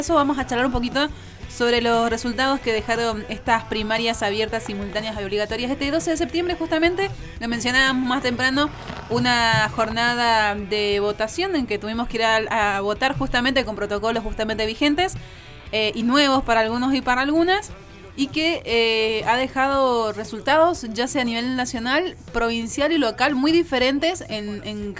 Eso vamos a charlar un poquito sobre los resultados que dejaron estas primarias abiertas, simultáneas y obligatorias este 12 de septiembre justamente. Lo mencionábamos más temprano, una jornada de votación en que tuvimos que ir a votar justamente con protocolos justamente vigentes y nuevos para algunos y para algunas, y que ha dejado resultados ya sea a nivel nacional, provincial y local muy diferentes en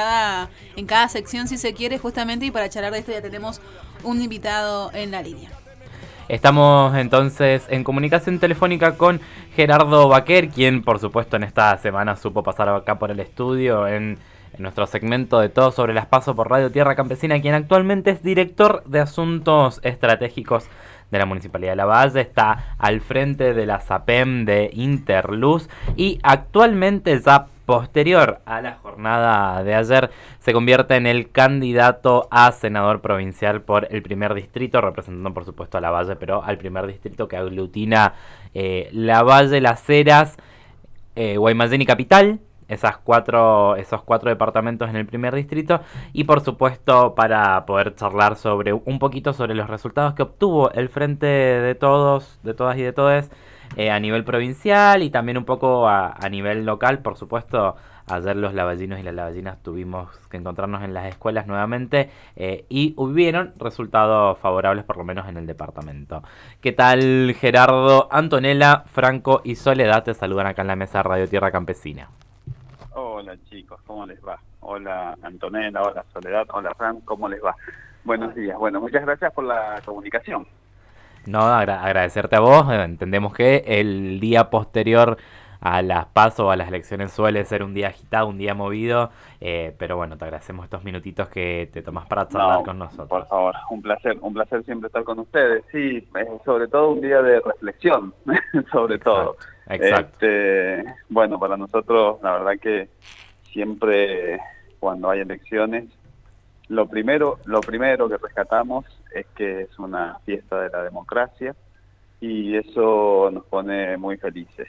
cada sección, si se quiere, justamente. Y para charlar de esto ya tenemos un invitado en la línea. Estamos entonces en comunicación telefónica con Gerardo Baquer, quien por supuesto en esta semana supo pasar acá por el estudio en nuestro segmento de Todo sobre las PASO por Radio Tierra Campesina, quien actualmente es director de Asuntos Estratégicos de la Municipalidad de Lavalle, está al frente de la SAPEM de Interluz y actualmente ya posterior a la jornada de ayer se convierte en el candidato a senador provincial por el primer distrito, representando por supuesto a Lavalle, pero al primer distrito que aglutina Lavalle, Las Heras, Guaymallén y Capital. Esos cuatro departamentos en el primer distrito, y por supuesto para poder charlar sobre un poquito sobre los resultados que obtuvo el Frente de Todos, de Todas y de Todes a nivel provincial y también un poco a nivel local. Por supuesto, ayer los lavallinos y las lavallinas tuvimos que encontrarnos en las escuelas nuevamente y hubieron resultados favorables, por lo menos en el departamento. ¿Qué tal, Gerardo? Antonella, Franco y Soledad te saludan acá en la mesa de Radio Tierra Campesina. Hola chicos, ¿cómo les va? Hola Antonella, hola Soledad, hola Fran, ¿cómo les va? Buenos días. Bueno, muchas gracias por la comunicación. No, agradecerte a vos. Entendemos que el día posterior a las PASO o a las elecciones suele ser un día agitado, un día movido, pero bueno, te agradecemos estos minutitos que te tomás para charlar No, con nosotros. por favor, un placer siempre estar con ustedes. Sí, sobre todo un día de reflexión, sobre todo. Exacto. Bueno, para nosotros la verdad que siempre cuando hay elecciones, lo primero que rescatamos es que es una fiesta de la democracia y eso nos pone muy felices,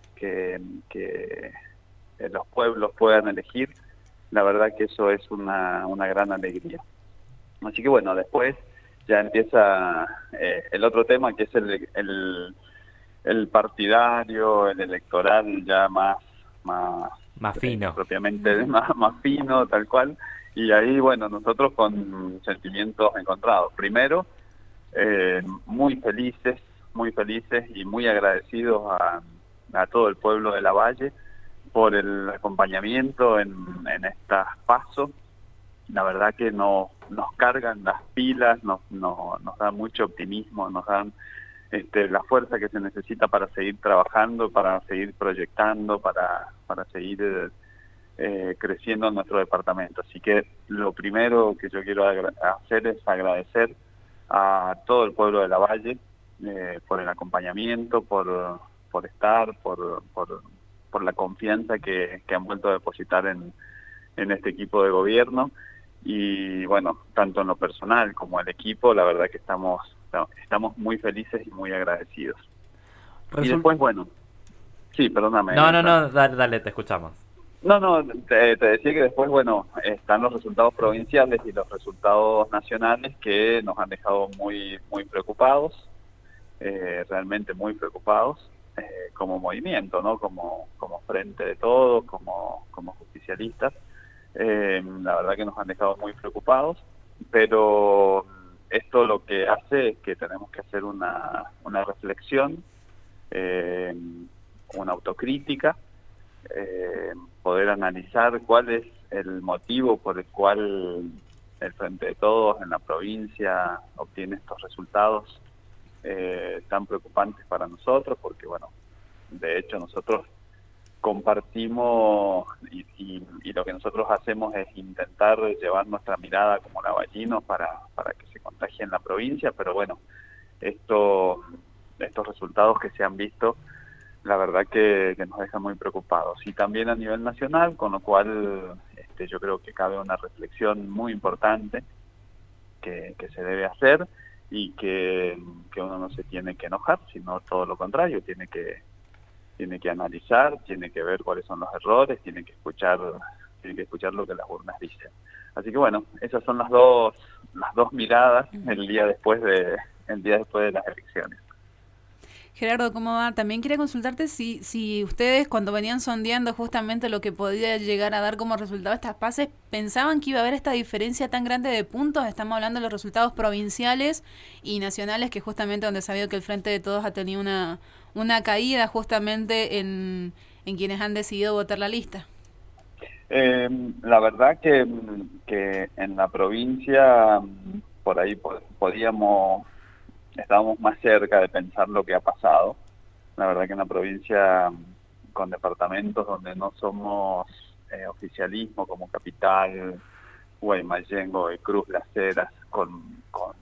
que los pueblos puedan elegir. La verdad que eso es una gran alegría. Así que bueno, después ya empieza el otro tema, que es el partidario, el electoral, ya más fino. propiamente más fino, tal cual. Y ahí, bueno, nosotros con sentimientos encontrados. Primero, muy felices y muy agradecidos a todo el pueblo de Lavalle por el acompañamiento en estas PASO. La verdad que nos cargan las pilas, nos dan mucho optimismo, nos dan la fuerza que se necesita para seguir trabajando, para seguir proyectando, para seguir creciendo en nuestro departamento. Así que lo primero que yo quiero hacer es agradecer a todo el pueblo de Lavalle por el acompañamiento, por estar, por la confianza que han vuelto a depositar en este equipo de gobierno. Y bueno, tanto en lo personal como el equipo, la verdad que estamos muy felices y muy agradecidos. Y después, bueno, sí, perdóname. No, dale, te escuchamos. No, te decía que después, bueno, están los resultados provinciales y los resultados nacionales que nos han dejado muy preocupados, realmente muy preocupados, como movimiento, ¿no? Como Frente de Todos, como justicialistas. La verdad que nos han dejado muy preocupados, pero esto lo que hace es que tenemos que hacer una reflexión, una autocrítica, poder analizar cuál es el motivo por el cual el Frente de Todos en la provincia obtiene estos resultados tan preocupantes para nosotros, porque bueno, de hecho nosotros compartimos y lo que nosotros hacemos es intentar llevar nuestra mirada como lavallinos para que se contagie en la provincia, pero bueno, estos resultados que se han visto, la verdad que nos dejan muy preocupados. Y también a nivel nacional, con lo cual yo creo que cabe una reflexión muy importante que se debe hacer y que uno no se tiene que enojar, sino todo lo contrario, tiene que analizar, tiene que ver cuáles son los errores, tiene que escuchar tiene que escuchar lo que las urnas dicen. Así que bueno, esas son las dos miradas el día después de las elecciones. Gerardo, ¿cómo va? También quería consultarte si ustedes cuando venían sondeando justamente lo que podía llegar a dar como resultado estas PASEs, ¿pensaban que iba a haber esta diferencia tan grande de puntos? Estamos hablando de los resultados provinciales y nacionales, que justamente donde se ha sabido que el Frente de Todos ha tenido una caída justamente en quienes han decidido votar la lista. La verdad que en la provincia por ahí estábamos más cerca de pensar lo que ha pasado. La verdad que en la provincia, con departamentos donde no somos oficialismo, como Capital, Guaymallén, Cruz, Las Heras, con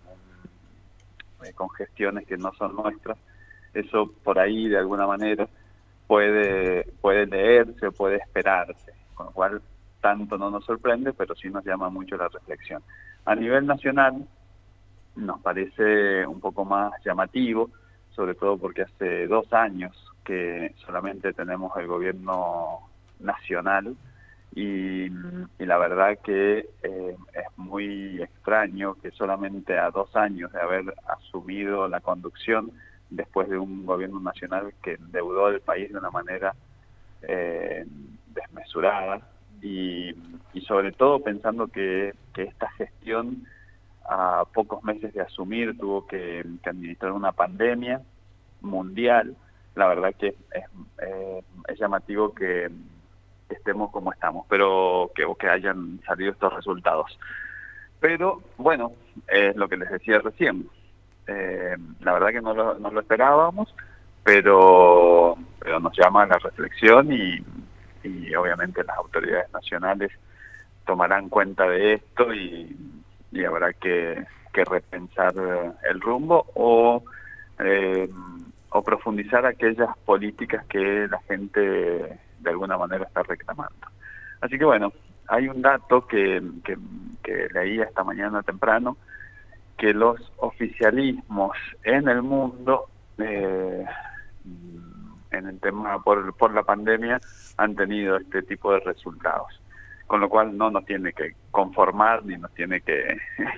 gestiones que no son nuestras, eso por ahí de alguna manera puede leerse, puede esperarse, con lo cual tanto no nos sorprende, pero sí nos llama mucho la reflexión. A nivel nacional nos parece un poco más llamativo, sobre todo porque hace 2 años que solamente tenemos el gobierno nacional y la verdad que es muy extraño que solamente a 2 años de haber asumido la conducción después de un gobierno nacional que endeudó al país de una manera desmesurada y sobre todo pensando que esta gestión a pocos meses de asumir tuvo que administrar una pandemia mundial. La verdad que es llamativo que estemos como estamos, pero que hayan salido estos resultados. Pero bueno, es lo que les decía recién. La verdad que no lo esperábamos, pero nos llama a la reflexión y obviamente las autoridades nacionales tomarán cuenta de esto y habrá que repensar el rumbo o profundizar aquellas políticas que la gente de alguna manera está reclamando. Así que bueno, hay un dato que leía esta mañana temprano, que los oficialismos en el mundo en el tema por la pandemia han tenido este tipo de resultados, con lo cual no nos tiene que conformar ni nos tiene que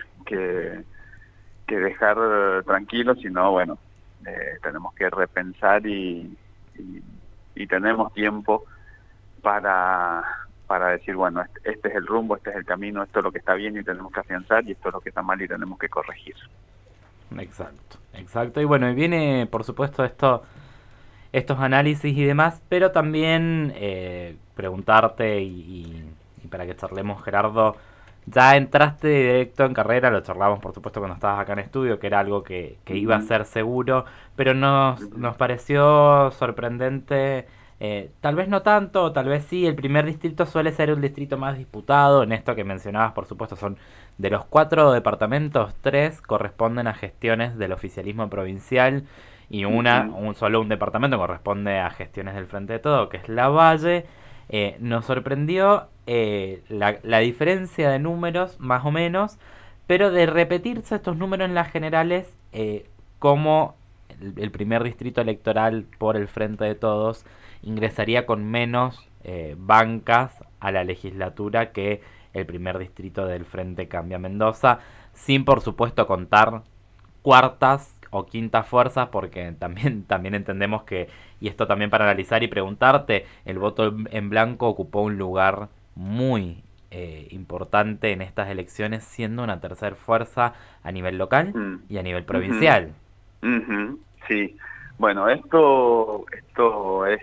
dejar tranquilos, sino bueno, tenemos que repensar y tenemos tiempo para decir, bueno, este es el rumbo, este es el camino, esto es lo que está bien y tenemos que afianzar y esto es lo que está mal y tenemos que corregir. Exacto. Y bueno, y viene por supuesto estos análisis y demás, pero también preguntarte y para que charlemos, Gerardo, ya entraste directo en carrera, lo charlamos por supuesto cuando estabas acá en estudio, que era algo que iba a ser seguro, pero nos pareció sorprendente, tal vez no tanto, tal vez sí, el primer distrito suele ser un distrito más disputado, en esto que mencionabas por supuesto son de los 4 departamentos, 3 corresponden a gestiones del oficialismo provincial y solo un departamento corresponde a gestiones del Frente de Todo, que es Lavalle. Nos sorprendió la diferencia de números, más o menos, pero de repetirse estos números en las generales, como el primer distrito electoral por el Frente de Todos ingresaría con menos bancas a la legislatura que el primer distrito del Frente Cambia Mendoza, sin por supuesto contar cuartas o quintas fuerzas, porque también entendemos que, y esto también para analizar y preguntarte, el voto en blanco ocupó un lugar muy importante en estas elecciones, siendo una tercera fuerza a nivel local y a nivel provincial. Sí, bueno, esto es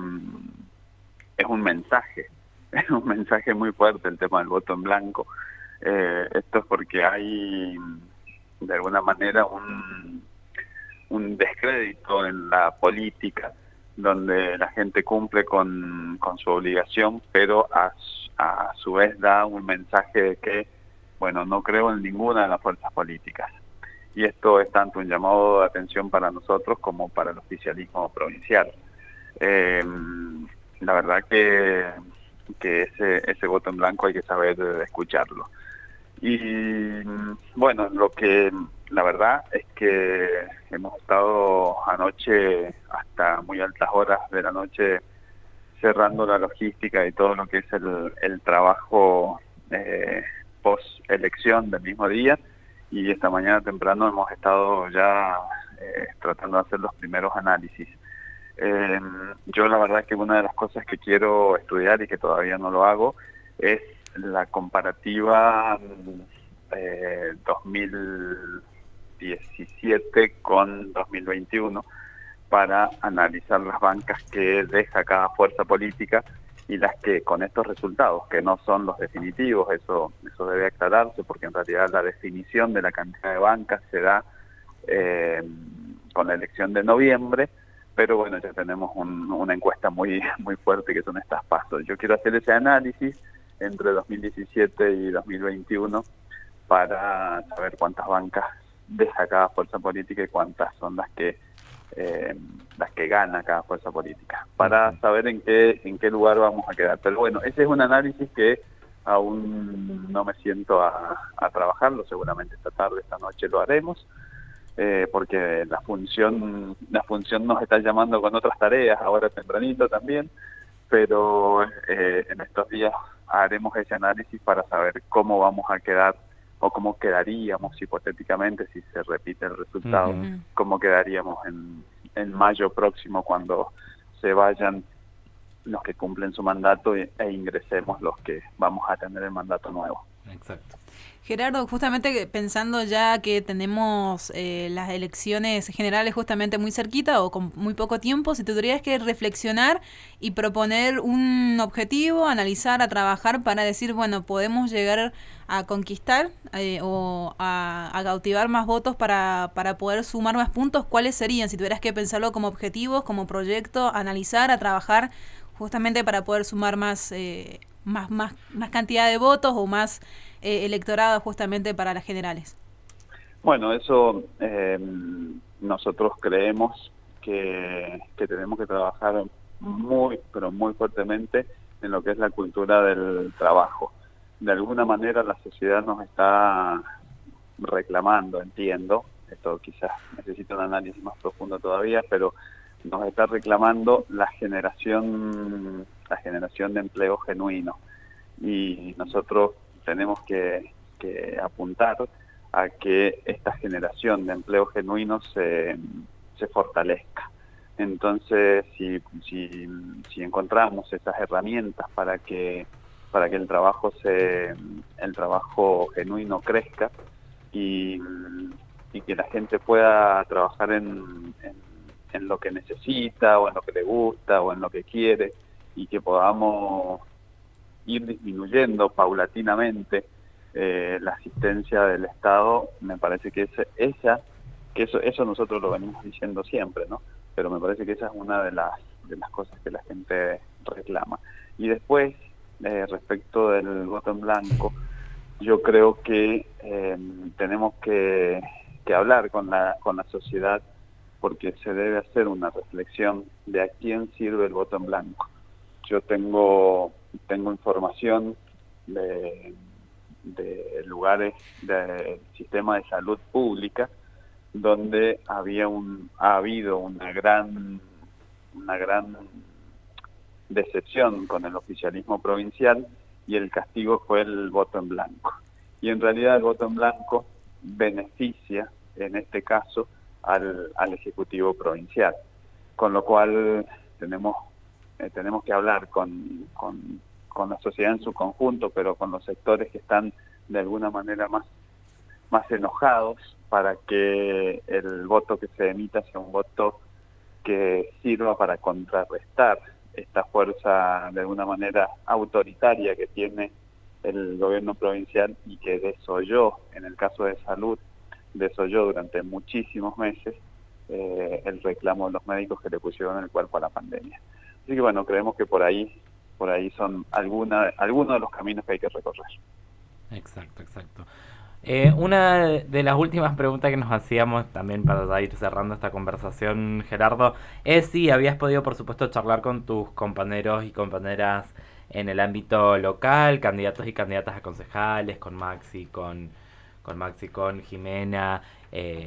un mensaje, es un mensaje muy fuerte el tema del voto en blanco. Esto es porque hay de alguna manera un descrédito en la política, donde la gente cumple con su obligación, pero a su vez da un mensaje de que, bueno, no creo en ninguna de las fuerzas políticas. Y esto es tanto un llamado de atención para nosotros como para el oficialismo provincial. La verdad que ese voto en blanco hay que saber escucharlo. Y bueno, la verdad es que hemos estado anoche hasta muy altas horas de la noche cerrando la logística y todo lo que es el trabajo post elección del mismo día, y esta mañana temprano hemos estado ya tratando de hacer los primeros análisis. Yo la verdad que una de las cosas que quiero estudiar y que todavía no lo hago es la comparativa 2017 con 2021 para analizar las bancas que deja cada fuerza política y las que con estos resultados, que no son los definitivos, eso debe aclararse, porque en realidad la definición de la cantidad de bancas se da con la elección de noviembre, pero bueno, ya tenemos una encuesta muy fuerte que son estas pasos. Yo quiero hacer ese análisis entre 2017 y 2021 para saber cuántas bancas deja cada fuerza política y cuántas son las que gana cada fuerza política, para saber en qué lugar vamos a quedar. Pero bueno, ese es un análisis que aún no me siento a trabajarlo, seguramente esta tarde, esta noche lo haremos, porque la función nos está llamando con otras tareas, ahora tempranito también, pero en estos días haremos ese análisis para saber cómo vamos a quedar, o cómo quedaríamos hipotéticamente si se repite el resultado, cómo quedaríamos en mayo próximo cuando se vayan los que cumplen su mandato e ingresemos los que vamos a tener el mandato nuevo. Exacto. Gerardo, justamente pensando ya que tenemos las elecciones generales justamente muy cerquita o con muy poco tiempo, si tendrías que reflexionar y proponer un objetivo, analizar, a trabajar para decir, bueno, podemos llegar a conquistar o a cautivar más votos para poder sumar más puntos, ¿cuáles serían? Si tuvieras que pensarlo como objetivos, como proyecto, analizar, a trabajar justamente para poder sumar más cantidad de votos o más electorado justamente para las generales. Bueno, eso nosotros creemos que tenemos que trabajar pero muy fuertemente en lo que es la cultura del trabajo. De alguna manera la sociedad nos está reclamando, entiendo, esto quizás necesita un análisis más profundo todavía, pero nos está reclamando la generación de empleo genuino, y nosotros tenemos que apuntar a que esta generación de empleo genuino se fortalezca. Entonces, si encontramos esas herramientas para que el trabajo genuino crezca y que la gente pueda trabajar en lo que necesita, o en lo que le gusta, o en lo que quiere, y que podamos ir disminuyendo paulatinamente la asistencia del Estado, me parece que eso nosotros lo venimos diciendo siempre, ¿no? Pero me parece que esa es una de las cosas que la gente reclama. Y después, respecto del voto en blanco, yo creo que tenemos que hablar con la sociedad, porque se debe hacer una reflexión de a quién sirve el voto en blanco. Yo tengo información de lugares del sistema de salud pública donde ha habido una gran decepción con el oficialismo provincial, y el castigo fue el voto en blanco. Y en realidad el voto en blanco beneficia, en este caso, al Ejecutivo Provincial, con lo cual tenemos que hablar con la sociedad en su conjunto, pero con los sectores que están de alguna manera más enojados, para que el voto que se emita sea un voto que sirva para contrarrestar esta fuerza de alguna manera autoritaria que tiene el gobierno provincial, y que desoyó, en el caso de salud, desoyó durante muchísimos meses el reclamo de los médicos que le pusieron el cuerpo a la pandemia. Así que bueno, creemos que por ahí son algunos de los caminos que hay que recorrer. Exacto. Una de las últimas preguntas que nos hacíamos también para ya ir cerrando esta conversación, Gerardo, es si habías podido, por supuesto, charlar con tus compañeros y compañeras en el ámbito local, candidatos y candidatas a concejales, con Maxi, con Jimena,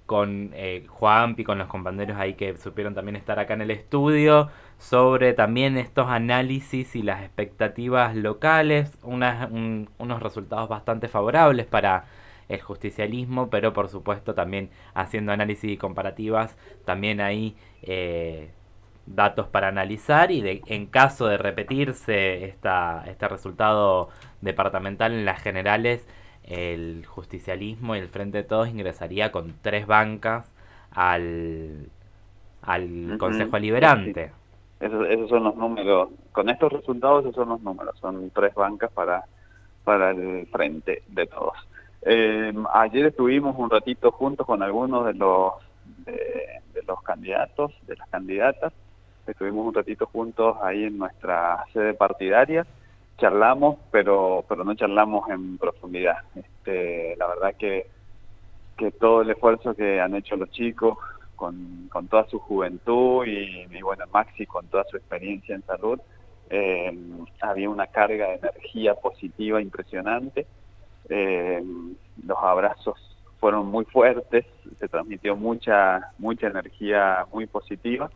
con Juanpi, con los compañeros ahí que supieron también estar acá en el estudio, sobre también estos análisis y las expectativas locales, unos resultados bastante favorables para el justicialismo, pero por supuesto también haciendo análisis y comparativas, también hay datos para analizar y en caso de repetirse este resultado departamental en las generales, el justicialismo y el Frente de Todos ingresaría con 3 bancas al Consejo Liberante. Sí. Esos son los números. Con estos resultados, esos son los números. Son 3 bancas para el Frente de Todos. Ayer estuvimos un ratito juntos con algunos de los candidatos, de las candidatas. Estuvimos un ratito juntos ahí en nuestra sede partidaria. Charlamos, pero no charlamos en profundidad. La verdad que todo el esfuerzo que han hecho los chicos con toda su juventud y bueno, Maxi con toda su experiencia en salud, había una carga de energía positiva impresionante. Los abrazos fueron muy fuertes, se transmitió mucha energía muy positiva,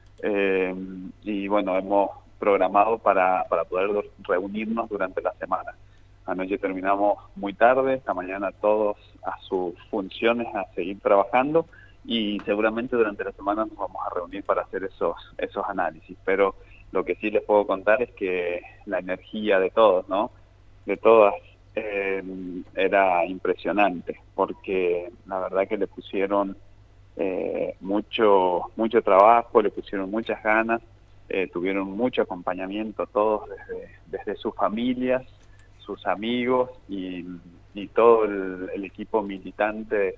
y bueno, hemos programado para poder reunirnos durante la semana. Anoche terminamos muy tarde, esta mañana todos a sus funciones a seguir trabajando y seguramente durante la semana nos vamos a reunir para hacer esos análisis. Pero lo que sí les puedo contar es que la energía de todos, ¿no? De todas, era impresionante, porque la verdad que le pusieron mucho trabajo, le pusieron muchas ganas, tuvieron mucho acompañamiento todos desde sus familias, sus amigos y todo el equipo militante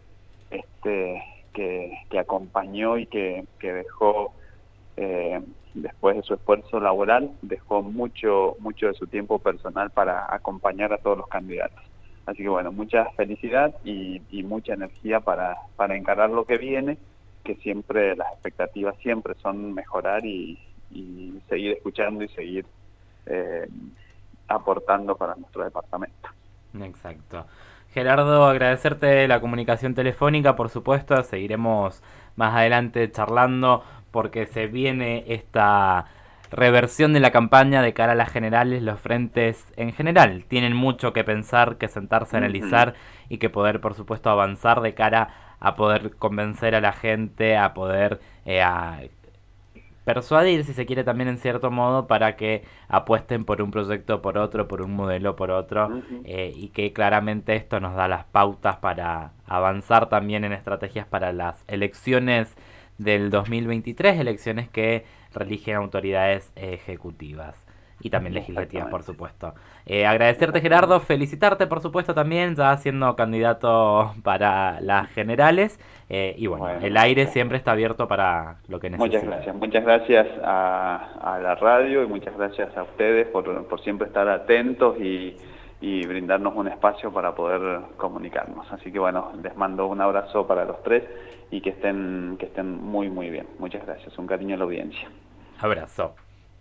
que acompañó y que dejó, después de su esfuerzo laboral, dejó mucho de su tiempo personal para acompañar a todos los candidatos. Así que bueno, mucha felicidad y mucha energía para encarar lo que viene, que siempre las expectativas siempre son mejorar y seguir escuchando y seguir aportando para nuestro departamento. Exacto. Gerardo, agradecerte la comunicación telefónica, por supuesto, seguiremos más adelante charlando porque se viene esta reversión de la campaña de cara a las generales. Los frentes en general tienen mucho que pensar, que sentarse a analizar y que poder, por supuesto, avanzar de cara a poder convencer a la gente, a poder persuadir, si se quiere, también en cierto modo, para que apuesten por un proyecto, por otro, por un modelo, por otro, y que claramente esto nos da las pautas para avanzar también en estrategias para las elecciones del 2023, elecciones que religen autoridades ejecutivas y también legislativas, por supuesto. Agradecerte, Gerardo, felicitarte, por supuesto, también, ya siendo candidato para las generales, y bueno, el aire siempre está abierto para lo que necesiten. Muchas gracias a la radio y muchas gracias a ustedes por siempre estar atentos y brindarnos un espacio para poder comunicarnos. Así que bueno, les mando un abrazo para los 3 y que estén muy bien. Muchas gracias, un cariño a la audiencia. Abrazo.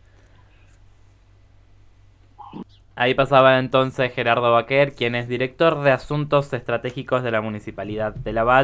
Ahí pasaba entonces Gerardo Baquer, quien es director de Asuntos Estratégicos de la Municipalidad de Lavalle.